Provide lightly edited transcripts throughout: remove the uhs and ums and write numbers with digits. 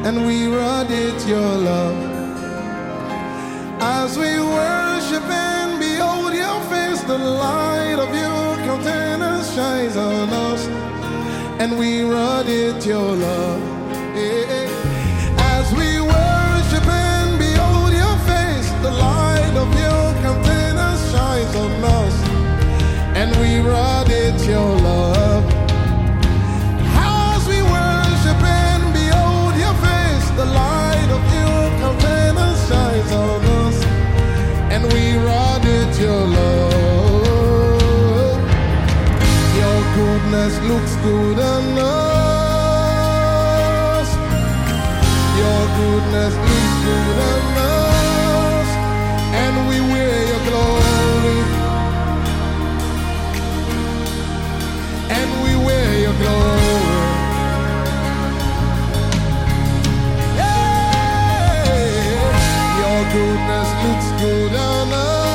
and we radiate your love. As we worship and behold your face, the light of your countenance shines on us, and we radiate your love. As we worship and behold your face, the light of your countenance shines on us, and we radiate your love. As we worship and behold your face, the light of your countenance shines on us, and we radiate your love. Your goodness looks good on us. Your goodness looks good on us, and we wear your glory. And we wear your glory. Yeah. Your goodness looks good on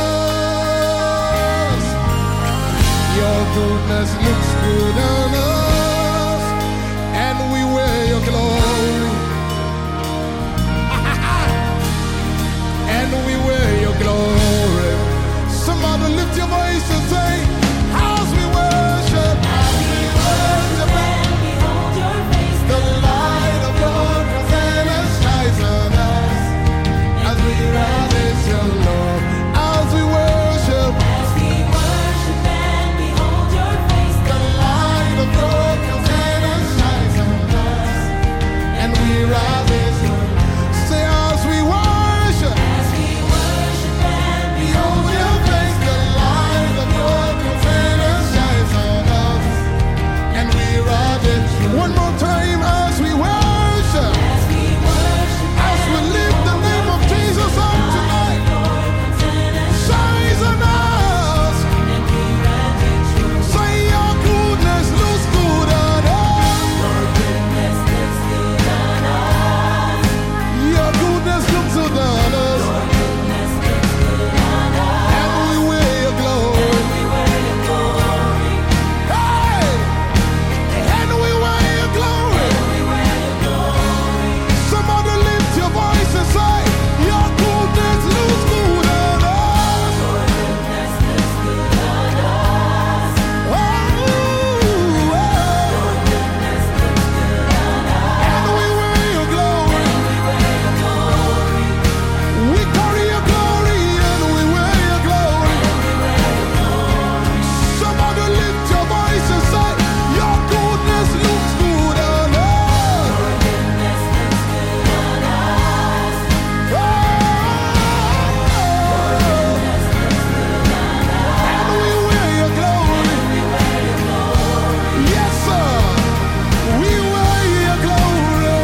us. Your goodness looks good on us, and we wear your glory. And we wear your glory. Somebody lift your voice and say, as we worship, the light of your countenance shines on us, as we radiate your love. As we worship and behold your face, the light of your countenance shines on us, and we radiate your love. Say, as we worship and behold your face, the light of your countenance shines on us, and we radiate your love. One more time, as we worship, as we lift the name of Jesus up tonight, shines on us. Say, your goodness looks good on us. Your goodness looks good on us, and we wear your glory. Hey, and we wear your glory. Somebody lift your voice and say, your goodness looks good on us. Oh, and we wear your glory. We carry your glory, and we wear your glory. Somebody lift your voice and say, your goodness looks good on us. And we wear your glory. Yes, sir. We wear your glory.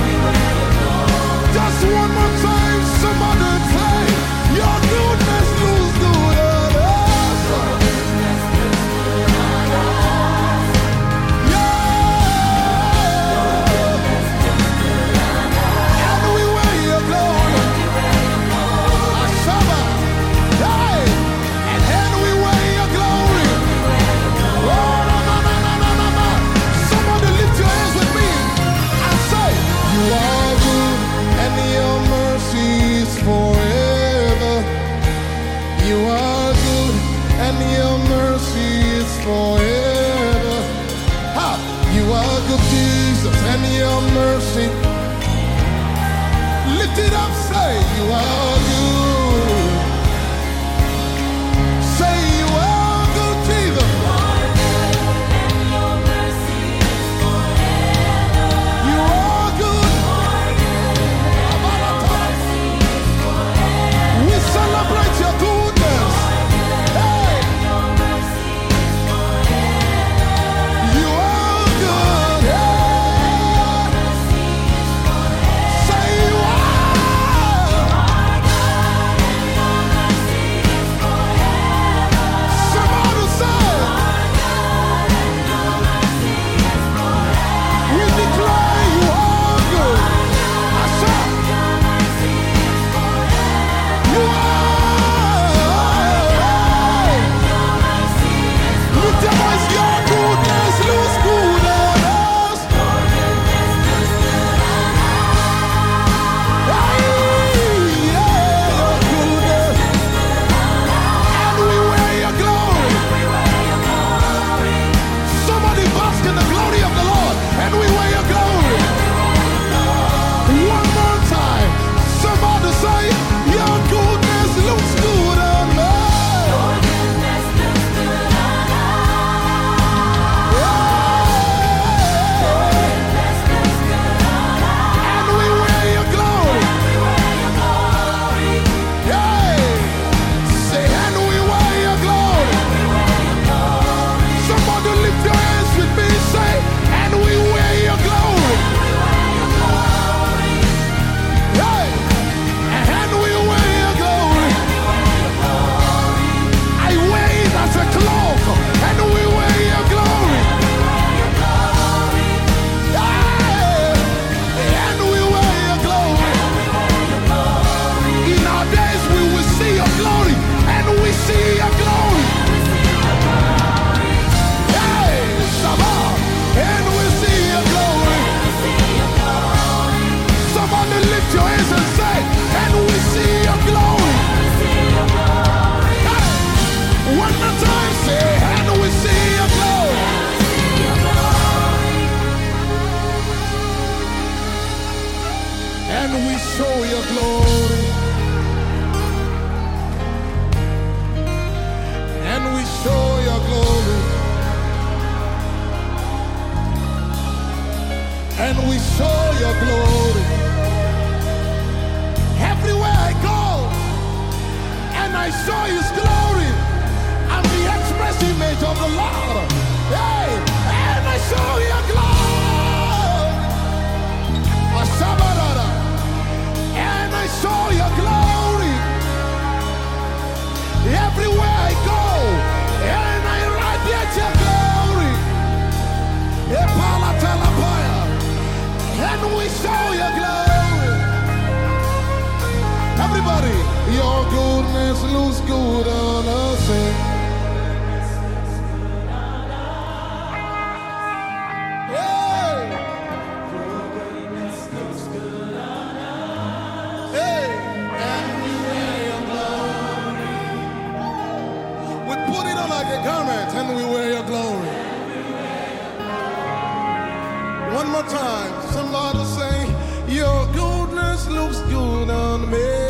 Just one more time, somebody say, your goodness looks good on us. Yeah. And we wear your glory. Ashaba. Hey. And we wear your glory. Oh, no, no, no, no, no, no. Somebody lift your hands with me and say, you are good, and your mercy is forever. You are good, and your mercy is forever. Ha! You are good, Jesus, and your mercy. Lift it up, say, you are good. Say, you are good, Jesus. You are good. We celebrate your goodness. Hey, you are good. Yeah. Say you are. saw his glory and the express image of the Lord. Hey, and I saw your glory. Ashabarada. And I saw your glory. Everywhere I go, and I radiate your glory. And we saw your glory. Everybody, your goodness looks good on us. Hey. Hey. And we wear your glory. We put it on like a garment, and we wear your glory. One more time, somebody say, your goodness looks good on me.